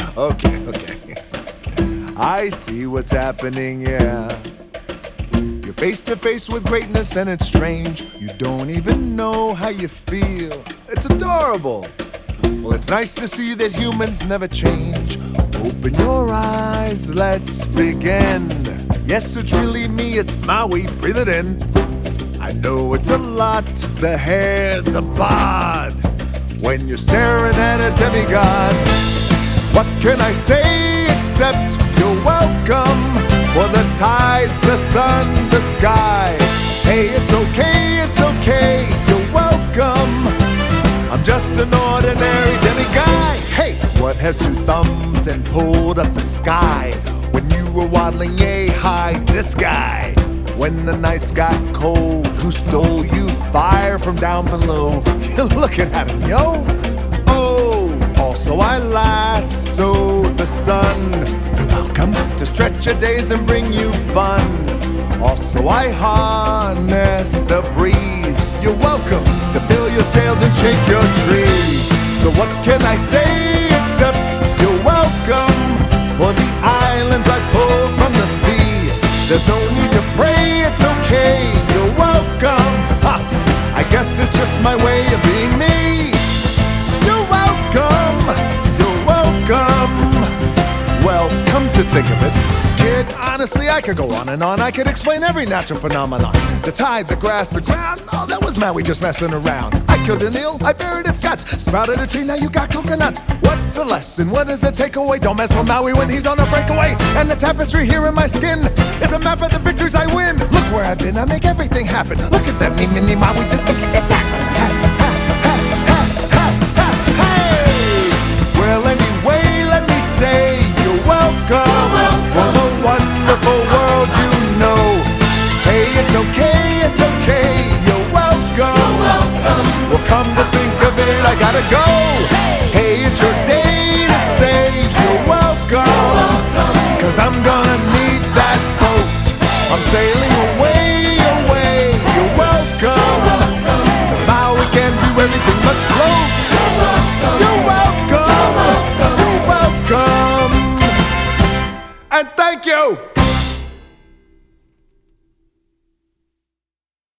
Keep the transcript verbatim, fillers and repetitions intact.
Okay, okay. I see what's happening, yeah. You're face to face with greatness and it's strange. You don't even know how you feel. It's adorable. Well, it's nice to see that humans never change. Open your eyes, let's begin. Yes, it's really me, it's Maui, breathe it in. I know it's a lot, the hair, the bod. When you're staring at a demigod, what can I say except you're welcome? For the tides, the sun, the sky. Hey, it's okay, it's okay, you're welcome. I'm just an ordinary demiguy. Hey, what has two thumbs and pulled up the sky? When you were waddling, yay, hide this guy. When the nights got cold, who stole you fire from down below? You're looking at him, yo. Oh, also I lassoed the sun. You're welcome to stretch your days and bring you fun. Also I harnessed the breeze. You're welcome to fill your sails and shake your trees. So what can I say except you're welcome? For the islands I pulled from the sea, there's no need to pray, it's okay, you're welcome. Ha! I guess it's just my way of being me. You're welcome, you're welcome. Well, come to think of it, kid, honestly I could go on and on. I could explain every natural phenomenon. The tide, the grass, the ground, oh that was Maui just messing around. I killed an eel, I buried its guts, sprouted a tree, now you got coconuts. What's the lesson, what is the takeaway? Don't mess with Maui when he's on a breakaway. And the tapestry here in my skin is a map of the victories I win. Look where I've been, I make everything happen. Look at that me, mini Maui just